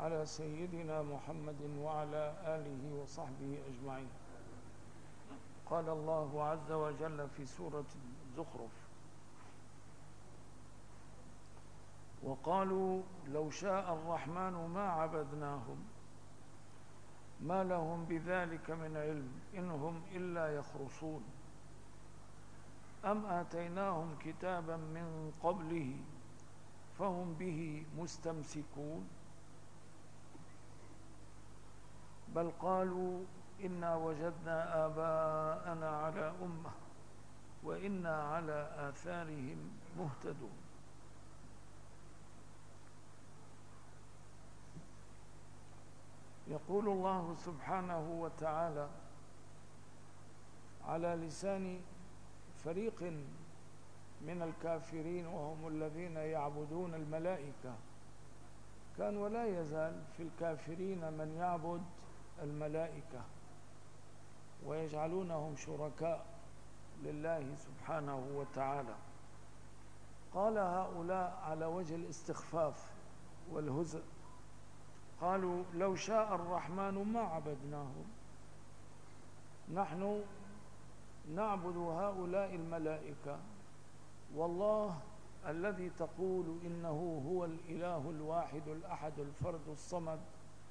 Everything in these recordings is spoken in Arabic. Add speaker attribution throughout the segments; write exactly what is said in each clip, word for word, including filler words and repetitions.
Speaker 1: على سيدنا محمد وعلى آله وصحبه أجمعين. قال الله عز وجل في سورة الزخرف: وقالوا لو شاء الرحمن ما عبدناهم ما لهم بذلك من علم إن هم إلا يخرصون أم آتيناهم كتابا من قبله فهم به مستمسكون بل قالوا إنا وجدنا آباءنا على أمة وإنا على آثارهم مهتدون. يقول الله سبحانه وتعالى على لسان فريق من الكافرين وهم الذين يعبدون الملائكة، كان ولا يزال في الكافرين من يعبد الملائكة ويجعلونهم شركاء لله سبحانه وتعالى. قال هؤلاء على وجه الاستخفاف والهزء، قالوا لو شاء الرحمن ما عبدناهم، نحن نعبد هؤلاء الملائكة والله الذي تقول إنه هو الإله الواحد الأحد الفرد الصمد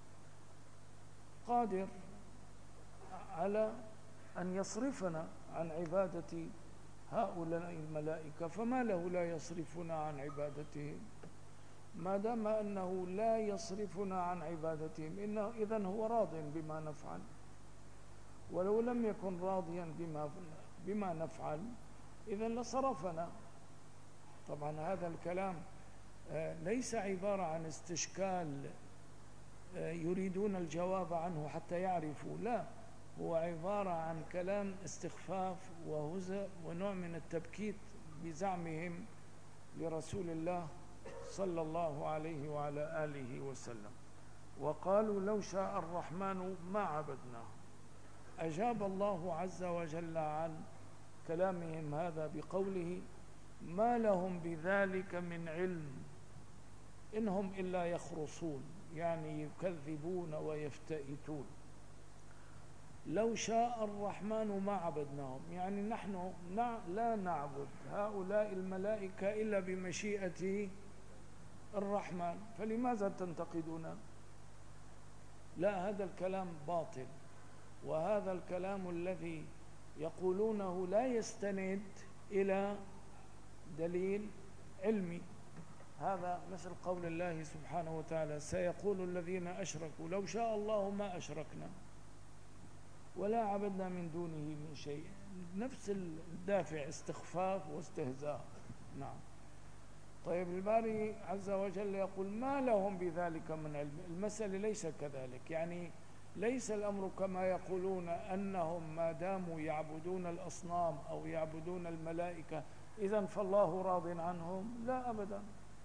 Speaker 1: قادر على أن يصرفنا عن عبادة هؤلاء الملائكة، فما له لا يصرفنا عن عبادتهم؟ ما دام أنه لا يصرفنا عن عبادتهم إنه إذن هو راض بما نفعل، ولو لم يكن راضيا بما بما نفعل إذن لصرفنا. طبعا هذا الكلام ليس عبارة عن استشكال يريدون الجواب عنه حتى يعرفوا، لا، هو عبارة عن كلام استخفاف وهزء ونوع من التبكيت بزعمهم لرسول الله صلى الله عليه وعلى آله وسلم. وقالوا لو شاء الرحمن ما عبدناه. أجاب الله عز وجل عن كلامهم هذا بقوله: ما لهم بذلك من علم إنهم إلا يخرصون، يعني يكذبون ويفتئتون. لو شاء الرحمن ما عبدناهم، يعني نحن لا نعبد هؤلاء الملائكة إلا بمشيئة الرحمن، فلماذا تنتقدون؟ لا، هذا الكلام باطل، وهذا الكلام الذي يقولونه لا يستند إلى دليل علمي. هذا مثل قول الله سبحانه وتعالى: سيقول الذين أشركوا لو شاء الله ما أشركنا ولا عبدنا من دونه من شيء. نفس الدافع، استخفاف واستهزاء. نعم. طيب الباري عز وجل يقول: ما لهم بذلك من علم. المسألة ليس كذلك، يعني ليس الأمر كما يقولون أنهم ما داموا يعبدون الأصنام أو يعبدون الملائكة إذن فالله راض عنهم، لا أبدا.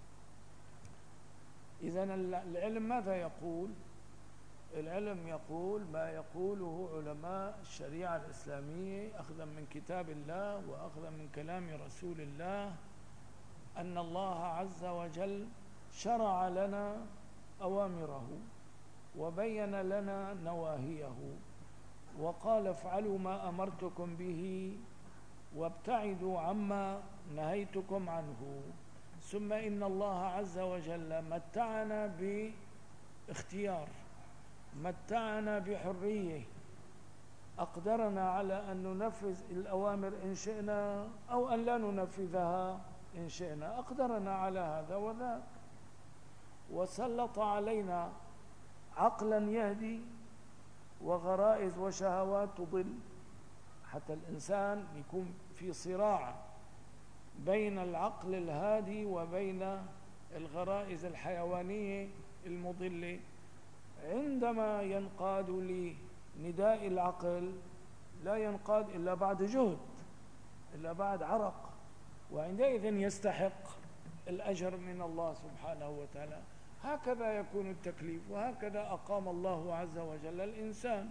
Speaker 1: إذن العلم ماذا يقول؟ العلم يقول ما يقوله علماء الشريعة الإسلامية أخذا من كتاب الله وأخذا من كلام رسول الله، أن الله عز وجل شرع لنا أوامره وبين لنا نواهيه وقال: افعلوا ما أمرتكم به وابتعدوا عما نهيتكم عنه. ثم إن الله عز وجل متعنا باختيار، متعنا بحرية، أقدرنا على أن ننفذ الأوامر إن شئنا أو أن لا ننفذها إن شئنا، أقدرنا على هذا وذاك، وسلط علينا عقلا يهدي وغرائز وشهوات تضل، حتى الإنسان يكون في صراع بين العقل الهادي وبين الغرائز الحيوانية المضلة. عندما ينقاد لنداء العقل لا ينقاد إلا بعد جهد، إلا بعد عرق، وعندئذ يستحق الأجر من الله سبحانه وتعالى. هكذا يكون التكليف، وهكذا أقام الله عز وجل الإنسان.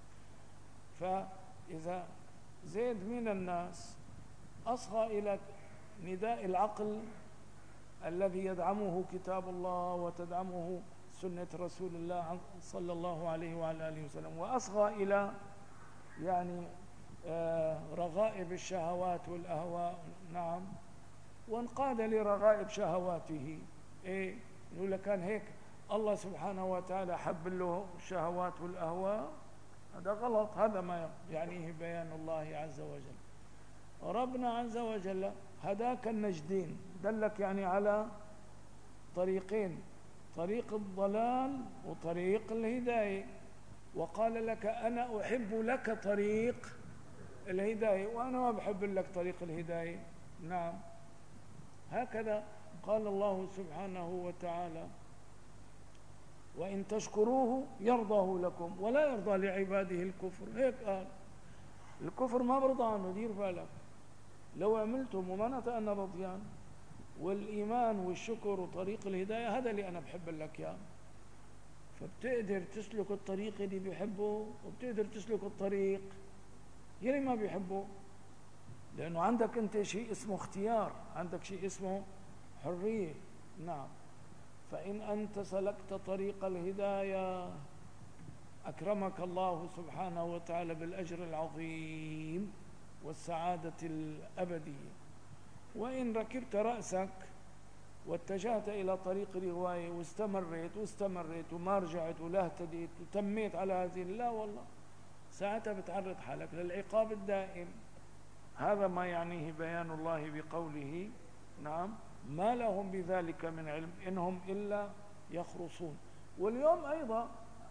Speaker 1: فإذا زيد من الناس أصغى إلى نداء العقل الذي يدعمه كتاب الله وتدعمه سنة رسول الله صلى الله عليه وعلى آله وسلم، وأصغى إلى يعني آه رغائب الشهوات والأهواء. نعم، وانقاد لرغائب شهواته. إيه يقول لك كان هيك الله سبحانه وتعالى حب له الشهوات والأهواء؟ هذا غلط، هذا ما يعنيه بيان الله عز وجل. ربنا عز وجل هداك النجدين، دلك يعني على طريقين، طريق الضلال وطريق الهداية، وقال لك أنا أحب لك طريق الهداية وأنا ما بحب لك طريق الهداية. نعم، هكذا قال الله سبحانه وتعالى وإن تشكروه يرضاه لكم ولا يرضى لعباده الكفر. هيك قال، الكفر ما برضى عنه، دير بالك، لو عملتم وما أنا رضيان. والإيمان والشكر وطريق الهداية هذا اللي أنا بحب لك إياه. فبتقدر تسلك الطريق اللي بيحبه، وبتقدر تسلك الطريق يلي ما بيحبه، لأنه عندك أنت شيء اسمه اختيار، عندك شيء اسمه حرية. نعم، فإن أنت سلكت طريق الهداية أكرمك الله سبحانه وتعالى بالأجر العظيم والسعادة الأبدية. وإن ركبت رأسك واتجهت إلى طريق الهواية واستمريت واستمريت وما رجعت ولا اهتديت وتميت على هذه، لا والله ساعتها بتعرض حالك للعقاب الدائم. هذا ما يعنيه بيان الله بقوله نعم ما لهم بذلك من علم إنهم إلا يخرصون. واليوم أيضا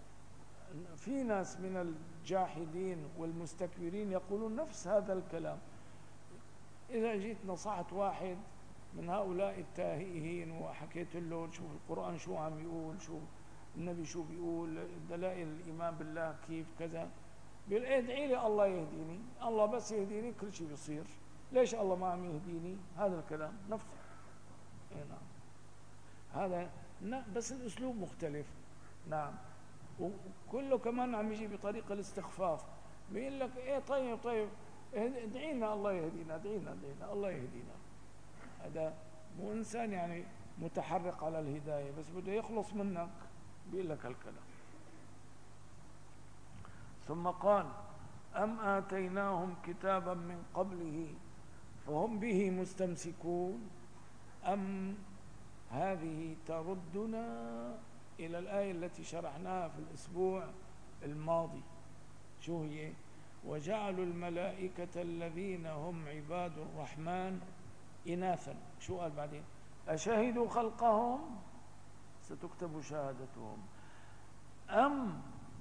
Speaker 1: في ناس من الجاحدين والمستكبرين يقولون نفس هذا الكلام. إذا جيت نصحت واحد من هؤلاء التائهين وحكيت له شوف القرآن شو عم يقول، شو النبي شو بيقول، دلائل الإيمان بالله كيف كذا، بيقول ادعي لي الله يهديني، الله بس يهديني كل شيء بيصير، ليش الله ما عم يهديني؟ هذا الكلام نفسه. نعم، هذا بس الأسلوب مختلف. نعم، وكله كمان عم يجي بطريقة الاستخفاف، بيقول لك ايه طيب طيب ادعينا الله يهدينا، ادعينا ادعينا الله يهدينا. هذا مو إنسان يعني متحرق على الهداية، بس بده يخلص منك بيقول لك هالكلام. ثم قال أم آتيناهم كتابا من قبله فهم به مستمسكون. أم هذه تردنا إلى الآية التي شرحناها في الأسبوع الماضي، شو هي؟ وجعلوا الملائكة الذين هم عباد الرحمن إناثا. شو قال بعدين؟ أشهدوا خلقهم ستكتب شهادتهم. أم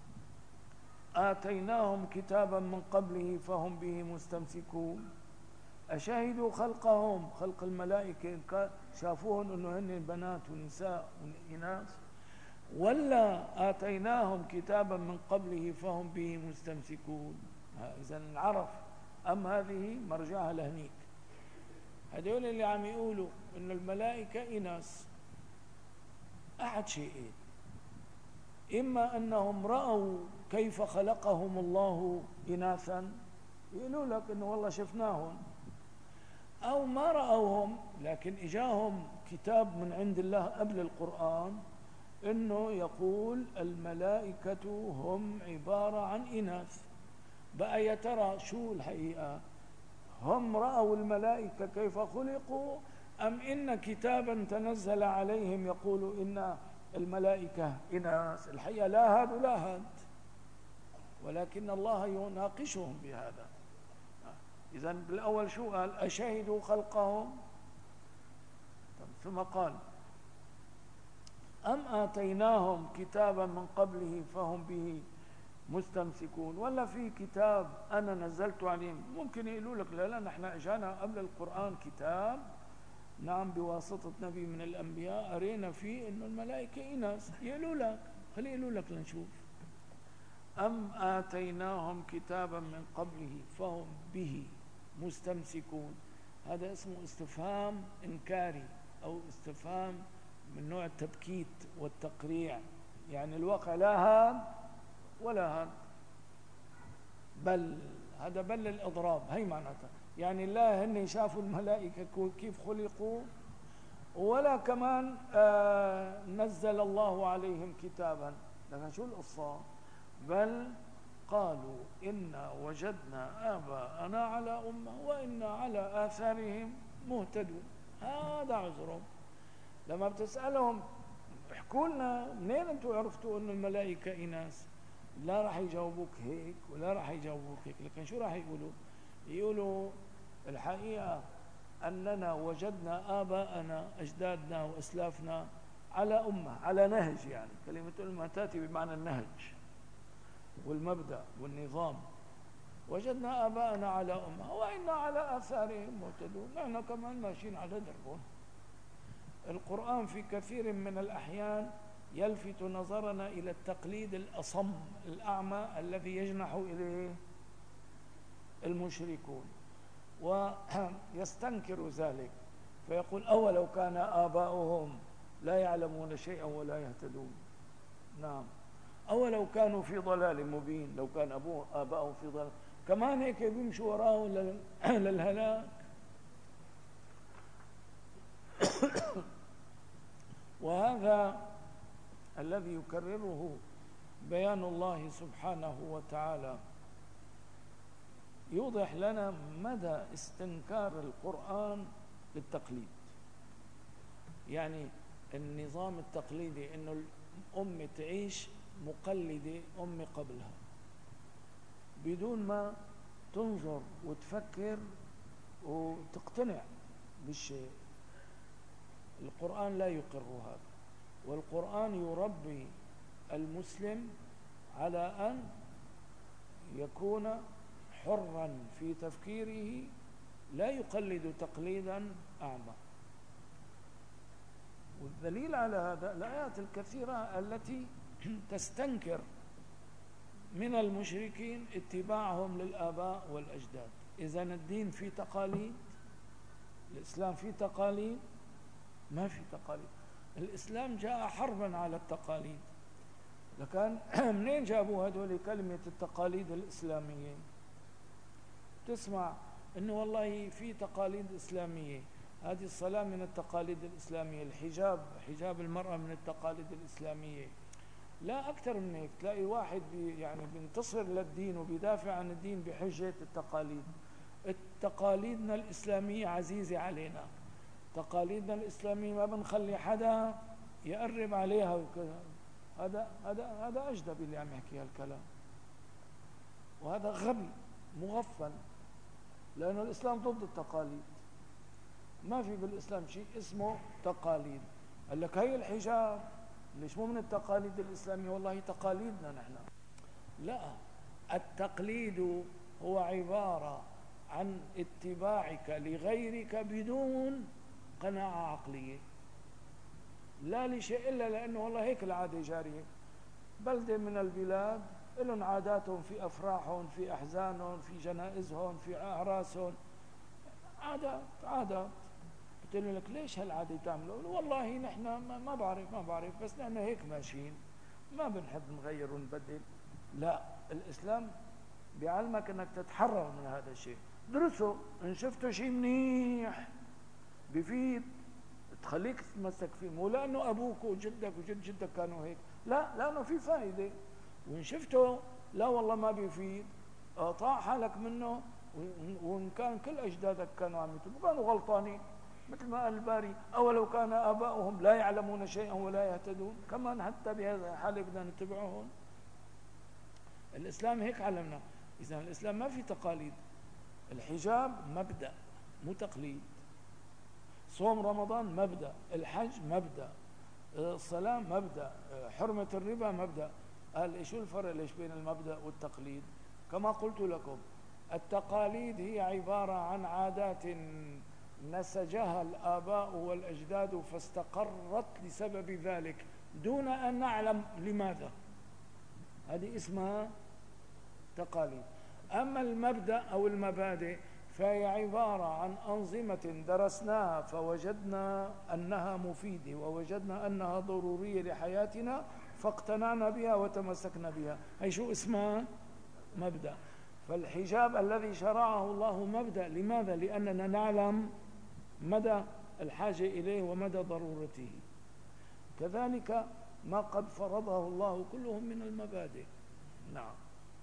Speaker 1: آتيناهم كتابا من قبله فهم به مستمسكون. أشهدوا خلقهم، خلق الملائكة شافوهم أنه هن بنات ونساء وإناث، ولا آتيناهم كتابا من قبله فهم به مستمسكون. إذا عرف أم هذه مرجعها لهنيك. هذول اللي عم يقولوا إن الملائكة إناث أحد شيئين، إما أنهم رأوا كيف خلقهم الله إناثا يقولوا لك إنه والله شفناهم، أو ما رأوهم لكن إجاهم كتاب من عند الله قبل القرآن إنه يقول الملائكة هم عبارة عن إناث. بقى يا ترى شو الحقيقة؟ هم رأوا الملائكة كيف خلقوا، أم إن كتابا تنزل عليهم يقول إن الملائكة إناث؟ الحقيقة لا هاد ولا هاد، ولكن الله يناقشهم بهذا. إذا بالأول شو قال؟ أشهدوا خلقهم. ثم قال أم آتيناهم كتابا من قبله فهم به مستمسكون. ولا في كتاب أنا نزلت عليهم؟ ممكن يقولوا لك لا لا نحن اجانا قبل القرآن كتاب نعم بواسطة نبي من الأنبياء أرينا فيه إنه الملائكة إناث. يقولوا لك خلي يقولوا لك لنشوف. أم آتيناهم كتابا من قبله فهم به مستمسكون. هذا اسمه استفهام إنكاري أو استفهام من نوع التبكيت والتقريع، يعني الواقع لا هاد ولا هاد، بل هذا بل الإضراب. هي معناتها يعني لا هن شافوا الملائكة كيف خلقوا ولا كمان آه نزل الله عليهم كتابا، لكن شو القصة؟ بل قالوا إنا وجدنا آباءنا على أمة وإنا على آثارهم مهتدون. هذا عذرهم. لما بتسألهم احكوا لنا منين انتم عرفتوا أن الملائكة إناث، لا راح يجاوبوك هيك ولا راح يجاوبوك هيك، لكن شو راح يقولوا؟ يقولوا الحقيقة أننا وجدنا آباءنا أجدادنا وأسلافنا على أمة، على نهج. يعني كلمة أمة تأتي بمعنى النهج والمبدأ والنظام. وجدنا آباءنا على أمة وإنا على آثارهم مهتدون، نحن كمان ماشيين على دربهم. القرآن في كثير من الأحيان يلفت نظرنا إلى التقليد الأصم الأعمى الذي يجنح إليه المشركون ويستنكر ذلك، فيقول أولو كان آباؤهم لا يعلمون شيئا ولا يهتدون. نعم، أولو كانوا في ضلال مبين، لو كان أبوه آباؤهم في ضلال كمان هيك بيمشوا وراه للهلاك. وهذا الذي يكرره بيان الله سبحانه وتعالى يوضح لنا مدى استنكار القرآن للتقليد. يعني النظام التقليدي إنه الأم تعيش مقلدة أم قبلها بدون ما تنظر وتفكر وتقتنع بالشيء. القرآن لا يقر هذا، والقرآن يربي المسلم على أن يكون حرا في تفكيره، لا يقلد تقليدا أعمى. والدليل على هذا الآيات الكثيرة التي تستنكر من المشركين اتباعهم للآباء والأجداد. إذن الدين في تقاليد، الإسلام في تقاليد؟ ما في تقاليد. الإسلام جاء حربا على التقاليد. لكن منين جابوا هذول كلمة التقاليد الإسلامية؟ تسمع إنه والله في تقاليد إسلامية، هذه الصلاة من التقاليد الإسلامية، الحجاب، حجاب المرأة من التقاليد الإسلامية. لا أكثر من هيك، تلاقي واحد بي يعني بينتصر للدين وبيدافع عن الدين بحجة التقاليد. التقاليدنا الإسلامية عزيزة علينا، تقاليدنا الإسلامية ما بنخلي حدا يقرب عليها وكذا. هذا هذا هذا أجدبي اللي عم يحكي هالكلام، وهذا غبي مغفل، لأنه الإسلام ضد التقاليد. ما في بالإسلام شيء اسمه تقاليد. قال لك هي الحجاب ليش مو من التقاليد الإسلامية؟ والله تقاليدنا نحن. لا، التقليد هو عبارة عن اتباعك لغيرك بدون قناعة عقلية، لا لشيء إلا لأنه والله هيك العادة جارية. بلدة من البلاد لهم عاداتهم في أفراحهم، في أحزانهم، في جنائزهم، في أعراسهم، عادات عادات. قلت لك ليش هالعادة تعملوا؟ والله نحن ما بعرف ما بعرف بس نحن هيك ماشيين، ما بنحب نغير ونبدل. لا، الإسلام بيعلمك أنك تتحرر من هذا الشيء. درسوا، إن شفتوا شيء منيح بفيد تخليك تتمسك فيه، مو لأنه أبوك وجدك وجد جدك كانوا هيك، لا، لأنه في فائدة. وإن شفته لا والله ما بيفيد، اقطع حالك منه. وإن كان كل أجدادك كانوا عم يتبعوا كانوا غلطانين، مثل ما قال الباري أولو كان آباؤهم لا يعلمون شيئا ولا يهتدون، كمان حتى بهذا الحالة بدنا نتبعهم. الإسلام هيك علمنا. إذا الإسلام ما في تقاليد. الحجاب مبدأ مو تقليد، صوم رمضان مبدأ، الحج مبدأ، الصلاة مبدأ، حرمة الربا مبدأ. قال شو الفرق ليش بين المبدأ والتقليد؟ كما قلت لكم، التقاليد هي عبارة عن عادات نسجها الآباء والأجداد فاستقرت لسبب ذلك دون أن نعلم لماذا. هذه اسمها تقاليد. أما المبدأ أو المبادئ فهي عبارة عن أنظمة درسناها فوجدنا أنها مفيدة ووجدنا أنها ضرورية لحياتنا فاقتنعنا بها وتمسكنا بها. هي شو اسمها؟ مبدأ. فالحجاب الذي شرعه الله مبدأ. لماذا؟ لأننا نعلم مدى الحاجة إليه ومدى ضرورته. كذلك ما قد فرضه الله كله من المبادئ. نعم.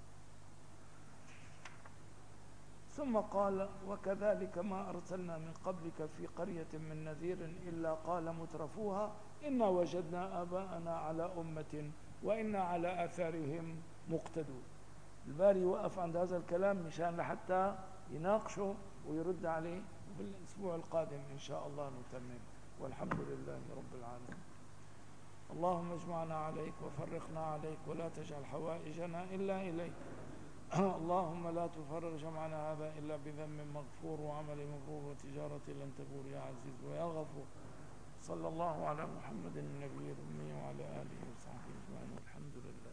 Speaker 1: ثم قال: وكذلك ما أرسلنا من قبلك في قرية من نذير إلا قال مترفوها إنا وجدنا آباءنا على أمة وإنا على آثارهم مقتدون. الباري وقف عند هذا الكلام مشان لحتى يناقشه ويرد عليه، وفي الأسبوع القادم إن شاء الله نتمم. والحمد لله رب العالمين. اللهم اجمعنا عليك وفرقنا عليك ولا تجعل حوائجنا إلا إليك. اللهم لا تفرق جمعنا هذا إلا بذنب مغفور وعمل مبرور وتجارة لن تبور يا عزيز ويا غفور. صلى الله على محمد النبي الأمي وعلى آله وصحبه أجمعين والحمد لله.